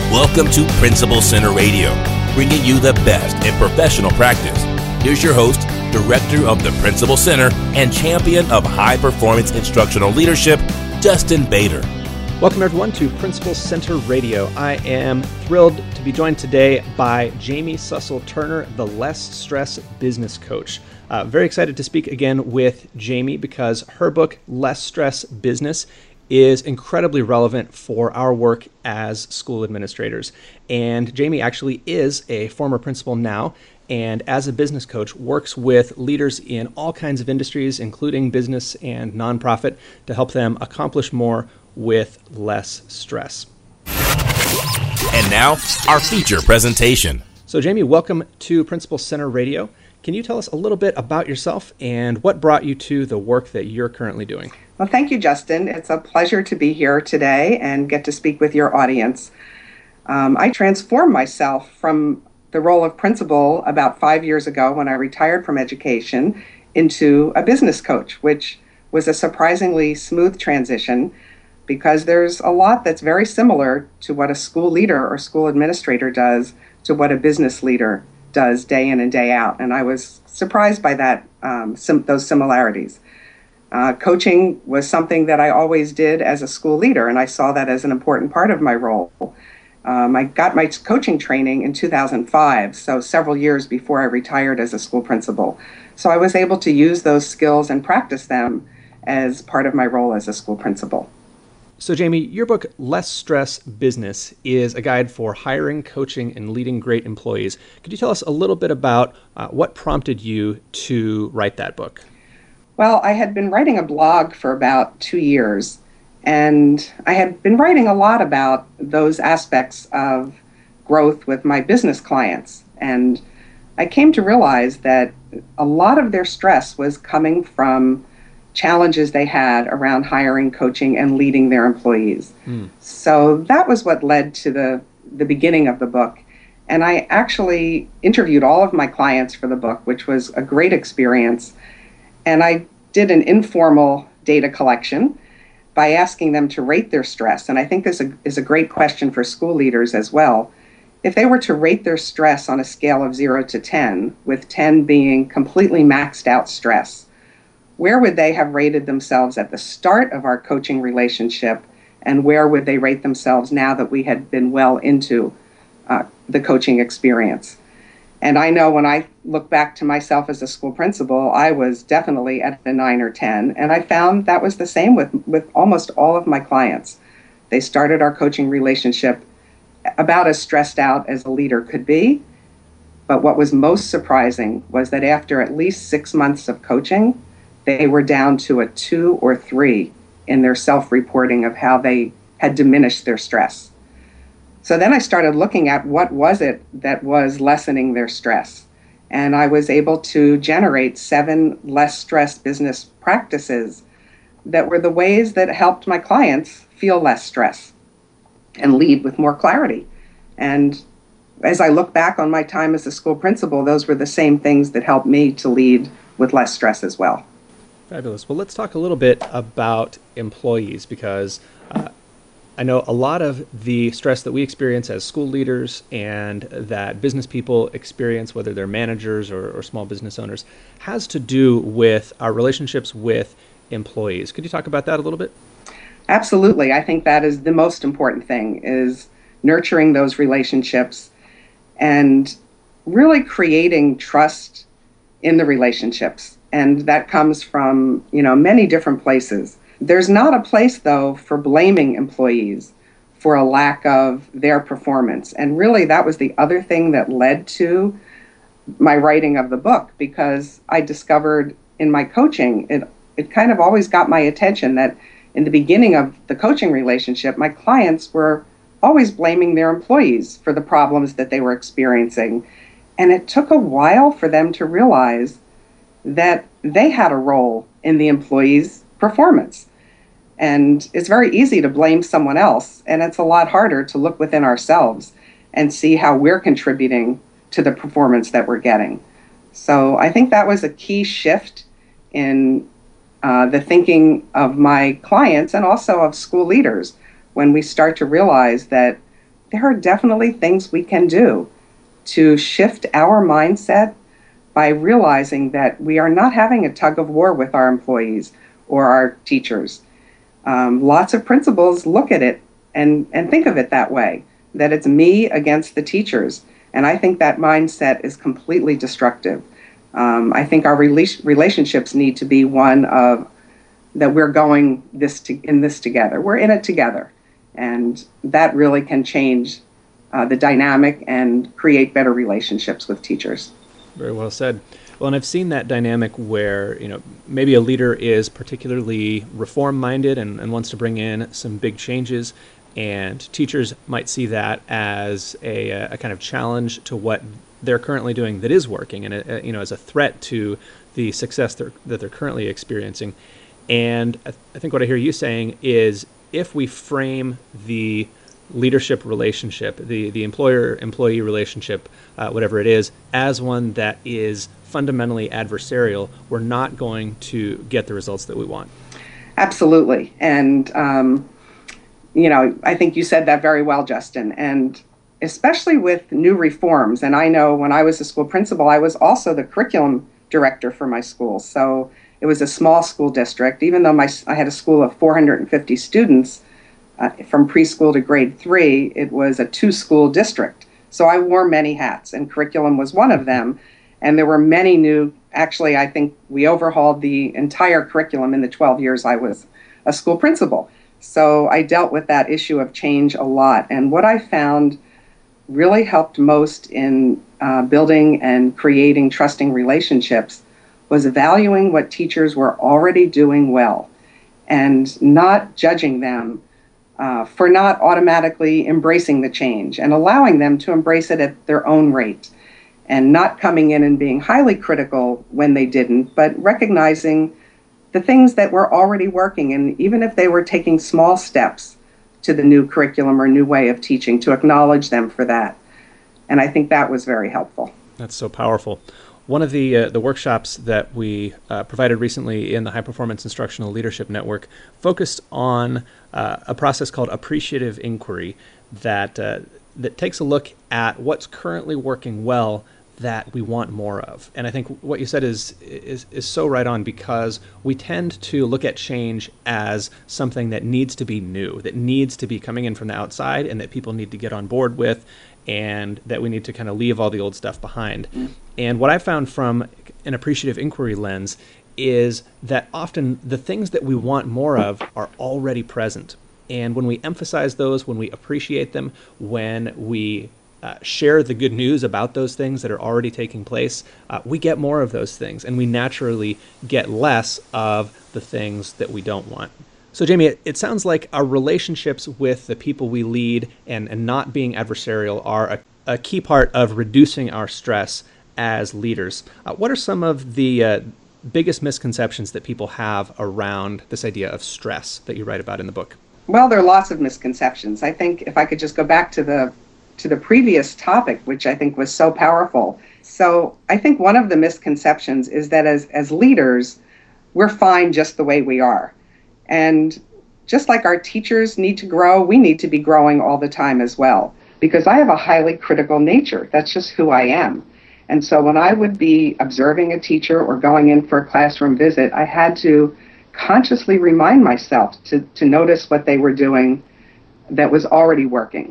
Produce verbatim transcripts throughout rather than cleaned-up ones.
Welcome to Principal Center Radio, bringing you the best in professional practice. Here's your host, Director of the Principal Center and Champion of High Performance Instructional Leadership, Justin Bader. Welcome everyone to Principal Center Radio. I am thrilled to be joined today by Jamie Sussel-Turner, the Less Stress Business Coach. Uh, very excited to speak again with Jamie because her book, Less Stress Business, is incredibly relevant for our work as school administrators. And Jamie actually is a former principal now, and as a business coach works with leaders in all kinds of industries, including business and nonprofit, to help them accomplish more with less stress. And now, our feature presentation. So Jamie, welcome to Principal Center Radio. Can you tell us a little bit about yourself and what brought you to the work that you're currently doing? Well, thank you, Justin. It's a pleasure to be here today and get to speak with your audience. Um, I transformed myself from the role of principal about five years ago when I retired from education into a business coach, which was a surprisingly smooth transition because there's a lot that's very similar to what a school leader or school administrator does to what a business leader does day in and day out. And I was surprised by that, um, sim- those similarities. Uh, coaching was something that I always did as a school leader, and I saw that as an important part of my role. Um, I got my coaching training in two thousand five, so several years before I retired as a school principal. So I was able to use those skills and practice them as part of my role as a school principal. So Jamie, your book, Less Stress Business, is a guide for hiring, coaching, and leading great employees. Could you tell us a little bit about uh, what prompted you to write that book? Well, I had been writing a blog for about two years, and I had been writing a lot about those aspects of growth with my business clients. And I came to realize that a lot of their stress was coming from challenges they had around hiring, coaching, and leading their employees. Mm. So that was what led to the, the beginning of the book. And I actually interviewed all of my clients for the book, which was a great experience. And I did an informal data collection by asking them to rate their stress. And I think this is a great question for school leaders as well. If they were to rate their stress on a scale of zero to ten, with ten being completely maxed out stress, where would they have rated themselves at the start of our coaching relationship, and where would they rate themselves now that we had been well into uh, the coaching experience? And I know when I look back to myself as a school principal, I was definitely at a nine or ten, and I found that was the same with, with almost all of my clients. They started our coaching relationship about as stressed out as a leader could be, but what was most surprising was that after at least six months of coaching, they were down to a two or three in their self-reporting of how they had diminished their stress. So then I started looking at what was it that was lessening their stress. And I was able to generate seven less stress business practices that were the ways that helped my clients feel less stress and lead with more clarity. And as I look back on my time as a school principal, those were the same things that helped me to lead with less stress as well. Fabulous. Well, let's talk a little bit about employees because uh, I know a lot of the stress that we experience as school leaders and that business people experience, whether they're managers or, or small business owners, has to do with our relationships with employees. Could you talk about that a little bit? Absolutely. I think that is the most important thing, is nurturing those relationships and really creating trust in the relationships. And that comes from, you know, many different places. There's not a place, though, for blaming employees for a lack of their performance. And really, that was the other thing that led to my writing of the book, because I discovered in my coaching, it, it kind of always got my attention that in the beginning of the coaching relationship, my clients were always blaming their employees for the problems that they were experiencing. And it took a while for them to realize that they had a role in the employee's performance. And it's very easy to blame someone else, and it's a lot harder to look within ourselves and see how we're contributing to the performance that we're getting. So I think that was a key shift in uh, the thinking of my clients and also of school leaders, when we start to realize that there are definitely things we can do to shift our mindset by realizing that we are not having a tug of war with our employees or our teachers. Um, lots of principals look at it and, and think of it that way, that it's me against the teachers. And I think that mindset is completely destructive. Um, I think our rela- relationships need to be one of that we're going this to, in this together. We're in it together. And that really can change uh, the dynamic and create better relationships with teachers. Very well said. Well, and I've seen that dynamic where, you know, maybe a leader is particularly reform-minded and, and wants to bring in some big changes, and teachers might see that as a, a kind of challenge to what they're currently doing that is working, and a, a, you know, as a threat to the success they're, that they're currently experiencing. And I, th- I think what I hear you saying is, if we frame the leadership relationship, the, the employer-employee relationship, uh, whatever it is, as one that is fundamentally adversarial, we're not going to get the results that we want. Absolutely. And, um, you know, I think you said that very well, Justin. And especially with new reforms, and I know when I was a school principal, I was also the curriculum director for my school. So it was a small school district. Even though my I had a school of four hundred fifty students, uh, from preschool to grade three, it was a two-school district. So I wore many hats, and curriculum was one of them. And there were many new, actually, I think we overhauled the entire curriculum in the twelve years I was a school principal. So I dealt with that issue of change a lot. And what I found really helped most in uh, building and creating trusting relationships was valuing what teachers were already doing well and not judging them uh, for not automatically embracing the change, and allowing them to embrace it at their own rate, and not coming in and being highly critical when they didn't, but recognizing the things that were already working, and even if they were taking small steps to the new curriculum or new way of teaching, to acknowledge them for that. And I think that was very helpful. That's so powerful. One of the uh, the workshops that we uh, provided recently in the High Performance Instructional Leadership Network focused on uh, a process called appreciative inquiry that uh, that takes a look at what's currently working well that we want more of. And I think what you said is is is so right on, because we tend to look at change as something that needs to be new, that needs to be coming in from the outside, and that people need to get on board with, and that we need to kind of leave all the old stuff behind. Mm. And what I found from an appreciative inquiry lens is that often the things that we want more of are already present. And when we emphasize those, when we appreciate them, when we uh, share the good news about those things that are already taking place, uh, we get more of those things, and we naturally get less of the things that we don't want. So Jamie, it, it sounds like our relationships with the people we lead and, and not being adversarial are a, a key part of reducing our stress as leaders. Uh, what are some of the uh, biggest misconceptions that people have around this idea of stress that you write about in the book? Well, there are lots of misconceptions. I think if I could just go back to the to the previous topic, which I think was so powerful. So I think one of the misconceptions is that as, as leaders, we're fine just the way we are. And just like our teachers need to grow, we need to be growing all the time as well, because I have a highly critical nature. That's just who I am. And so when I would be observing a teacher or going in for a classroom visit, I had to consciously remind myself to, to notice what they were doing that was already working.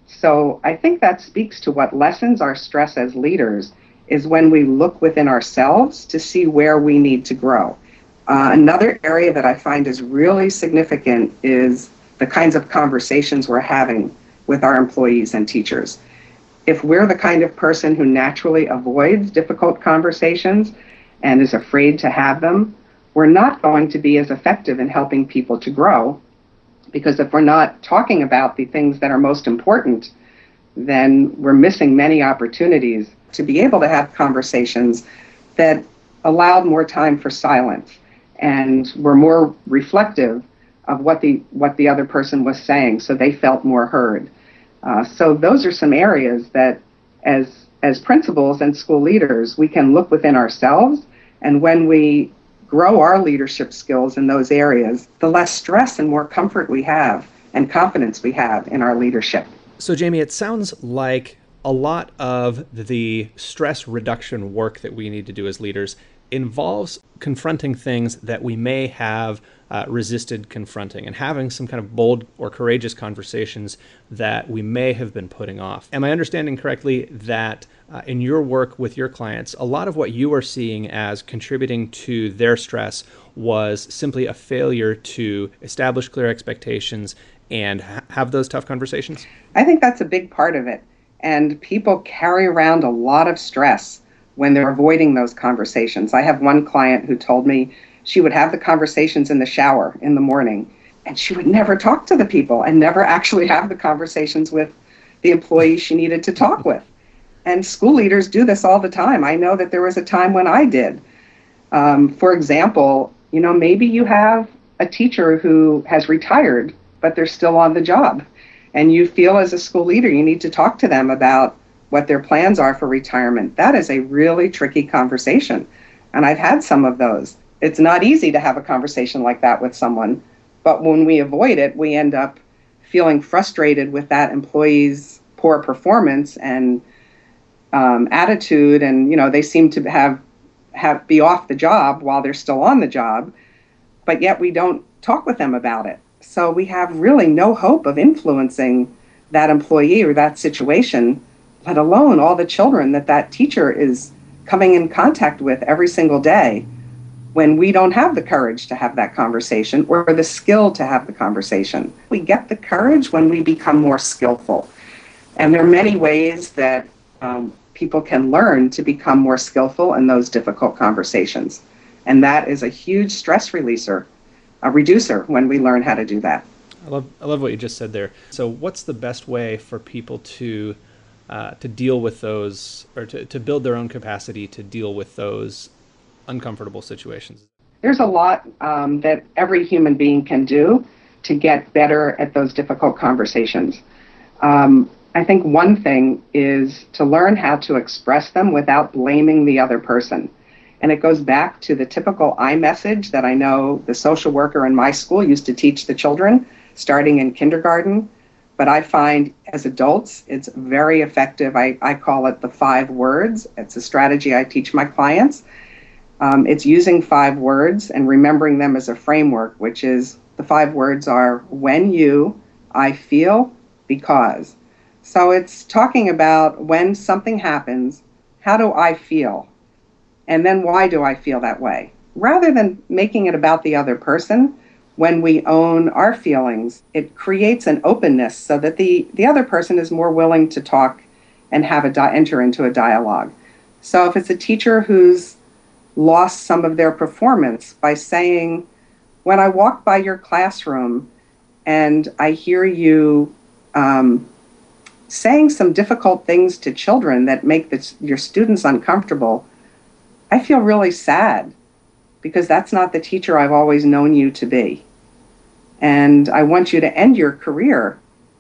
So I think that speaks to what lessens our stress as leaders, is when we look within ourselves to see where we need to grow. Uh, another area that I find is really significant is the kinds of conversations we're having with our employees and teachers. If we're the kind of person who naturally avoids difficult conversations and is afraid to have them, we're not going to be as effective in helping people to grow, because if we're not talking about the things that are most important, then we're missing many opportunities to be able to have conversations that allowed more time for silence and were more reflective of what the what the other person was saying, so they felt more heard. Uh, so those are some areas that as as principals and school leaders, we can look within ourselves, and when we grow our leadership skills in those areas, the less stress and more comfort we have and confidence we have in our leadership. So, Jamie, it sounds like a lot of the stress reduction work that we need to do as leaders involves confronting things that we may have uh, resisted confronting and having some kind of bold or courageous conversations that we may have been putting off. Am I understanding correctly that uh, in your work with your clients, a lot of what you are seeing as contributing to their stress was simply a failure to establish clear expectations and ha- have those tough conversations? I think that's a big part of it. And people carry around a lot of stress when they're avoiding those conversations. I have one client who told me she would have the conversations in the shower in the morning, and she would never talk to the people and never actually have the conversations with the employees she needed to talk with. And school leaders do this all the time. I know that there was a time when I did. Um, for example, you know, maybe you have a teacher who has retired, but they're still on the job. And you feel as a school leader, you need to talk to them about what their plans are for retirement. That is a really tricky conversation. And I've had some of those. It's not easy to have a conversation like that with someone, but when we avoid it, we end up feeling frustrated with that employee's poor performance and um, attitude. And, you know, they seem to have, have be off the job while they're still on the job, but yet we don't talk with them about it. So we have really no hope of influencing that employee or that situation, let alone all the children that that teacher is coming in contact with every single day, when we don't have the courage to have that conversation or the skill to have the conversation. We get the courage when we become more skillful. And there are many ways that um, people can learn to become more skillful in those difficult conversations. And that is a huge stress releaser. A reducer when we learn how to do that. I love I love what you just said there. So what's the best way for people to uh, to deal with those, or to, to build their own capacity to deal with those uncomfortable situations? There's a lot um, that every human being can do to get better at those difficult conversations. Um, I think one thing is to learn how to express them without blaming the other person. And it goes back to the typical I message that I know the social worker in my school used to teach the children starting in kindergarten. But I find as adults, it's very effective. I, I call it the five words. It's a strategy I teach my clients. Um, it's using five words and remembering them as a framework, which is the five words are when you, I feel, because. So it's talking about when something happens, how do I feel? And then why do I feel that way? Rather than making it about the other person, when we own our feelings, it creates an openness so that the, the other person is more willing to talk and have a di- enter into a dialogue. So if it's a teacher who's lost some of their performance by saying, when I walk by your classroom and I hear you um, saying some difficult things to children that make the, your students uncomfortable, I feel really sad because that's not the teacher I've always known you to be. And I want you to end your career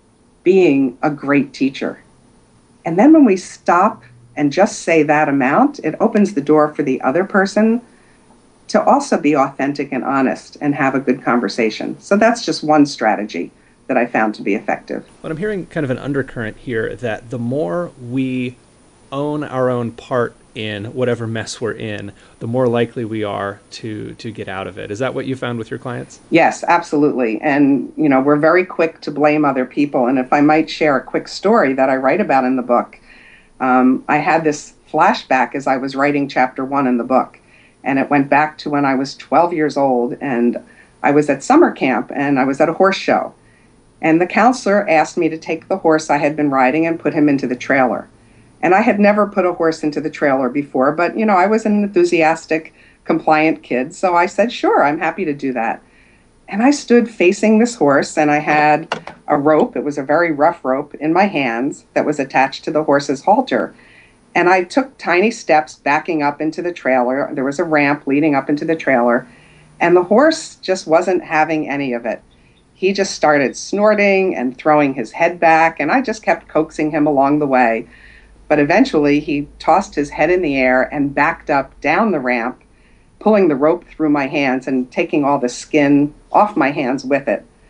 being a great teacher. And then when we stop and just say that amount, it opens the door for the other person to also be authentic and honest and have a good conversation. So that's just one strategy that I found to be effective. But I'm hearing kind of an undercurrent here that the more we own our own part in whatever mess we're in, the more likely we are to to get out of it. Is that what you found with your clients? Yes, absolutely. And, you know, we're very quick to blame other people. And if I might share a quick story that I write about in the book, um, I had this flashback as I was writing chapter one in the book. And it went back to when I was twelve years old and I was at summer camp and I was at a horse show. And the counselor asked me to take the horse I had been riding and put him into the trailer. And I had never put a horse into the trailer before, but, you know, I was an enthusiastic, compliant kid. So I said, sure, I'm happy to do that. And I stood facing this horse and I had a rope. It was a very rough rope in my hands that was attached to the horse's halter. And I took tiny steps backing up into the trailer. There was a ramp leading up into the trailer. And the horse just wasn't having any of it. He just started snorting and throwing his head back. And I just kept coaxing him along the way. But eventually he tossed his head in the air and backed up down the ramp, pulling the rope through my hands and taking all the skin off my hands with it.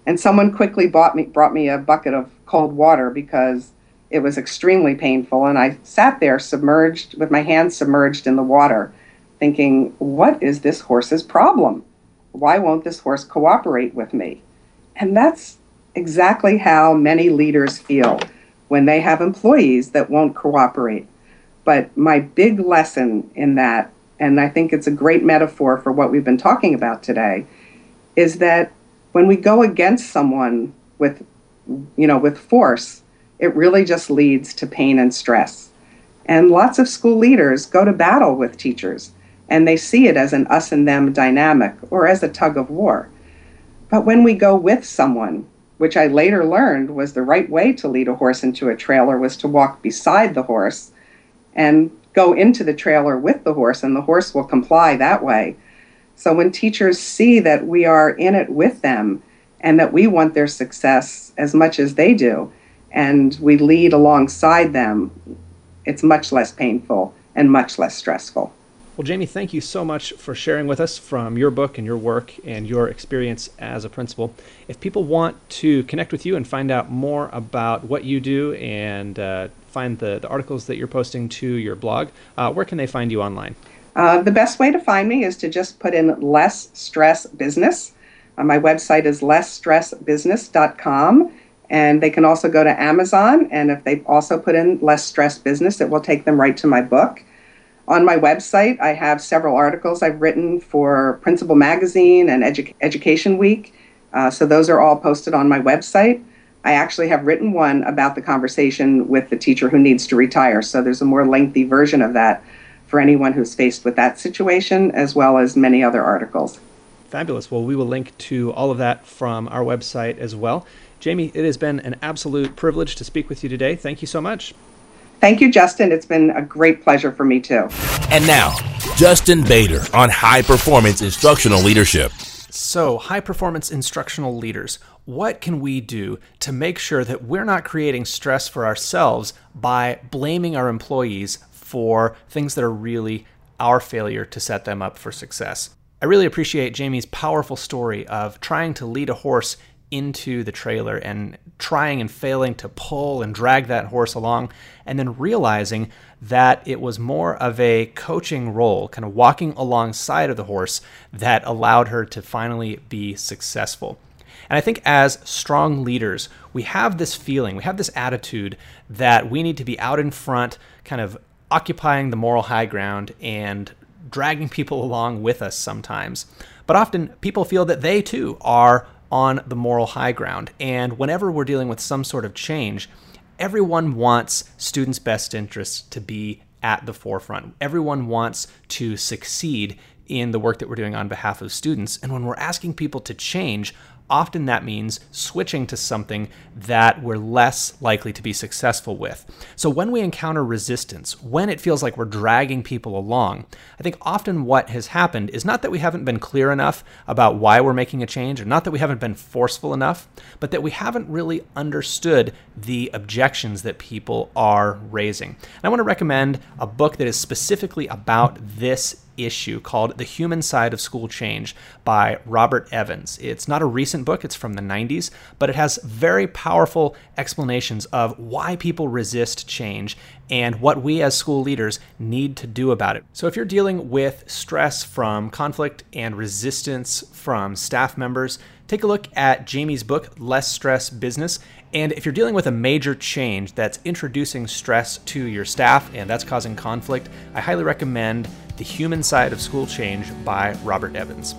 And someone quickly bought me, brought me a bucket of cold water because it was extremely painful. And I sat there submerged, with my hands submerged in the water, thinking, what is this horse's problem? Why won't this horse cooperate with me? And that's exactly how many leaders feel when they have employees that won't cooperate. But my big lesson in that, and I think it's a great metaphor for what we've been talking about today, is that when we go against someone with, you know, with force, it really just leads to pain and stress. And lots of school leaders go to battle with teachers, and they see it as an us and them dynamic or as a tug of war. But when we go with someone, which I later learned was the right way to lead a horse into a trailer, was to walk beside the horse and go into the trailer with the horse, and the horse will comply that way. So when teachers see that we are in it with them and that we want their success as much as they do, and we lead alongside them, it's much less painful and much less stressful. Well, Jamie, thank you so much for sharing with us from your book and your work and your experience as a principal. If people want to connect with you and find out more about what you do and uh, find the, the articles that you're posting to your blog, uh, where can they find you online? Uh, the best way to find me is to just put in Less Stress Business. Uh, my website is less stress business dot com, and they can also go to Amazon, and if they also put in Less Stress Business, it will take them right to my book. On my website, I have several articles I've written for Principal Magazine and Edu- Education Week, uh, so those are all posted on my website. I actually have written one about the conversation with the teacher who needs to retire, so there's a more lengthy version of that for anyone who's faced with that situation, as well as many other articles. Fabulous. Well, we will link to all of that from our website as well. Jamie, it has been an absolute privilege to speak with you today. Thank you so much. Thank you, Justin. It's been a great pleasure for me, too. And now, Justin Bader on High Performance Instructional Leadership. So, high performance instructional leaders, what can we do to make sure that we're not creating stress for ourselves by blaming our employees for things that are really our failure to set them up for success? I really appreciate Jamie's powerful story of trying to lead a horse into the trailer and trying and failing to pull and drag that horse along, and then realizing that it was more of a coaching role, kind of walking alongside of the horse, that allowed her to finally be successful. And I think as strong leaders, we have this feeling, we have this attitude that we need to be out in front, kind of occupying the moral high ground and dragging people along with us sometimes. But often people feel that they too are on the moral high ground. And whenever we're dealing with some sort of change, everyone wants students' best interests to be at the forefront. Everyone wants to succeed in the work that we're doing on behalf of students. And when we're asking people to change, often that means switching to something that we're less likely to be successful with. So when we encounter resistance, when it feels like we're dragging people along, I think often what has happened is not that we haven't been clear enough about why we're making a change, or not that we haven't been forceful enough, but that we haven't really understood the objections that people are raising. And I want to recommend a book that is specifically about this issue called The Human Side of School Change by Robert Evans. It's not a recent book, it's from the nineties, but it has very powerful explanations of why people resist change and what we as school leaders need to do about it. So if you're dealing with stress from conflict and resistance from staff members, take a look at Jamie's book, Less Stress Business. And if you're dealing with a major change that's introducing stress to your staff and that's causing conflict, I highly recommend The Human Side of School Change by Robert Evans.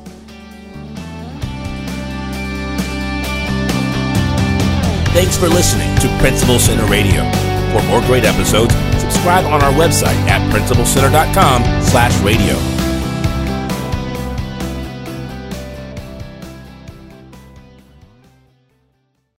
Thanks for listening to Principal Center Radio. For more great episodes, subscribe on our website at principal center dot com slash radio.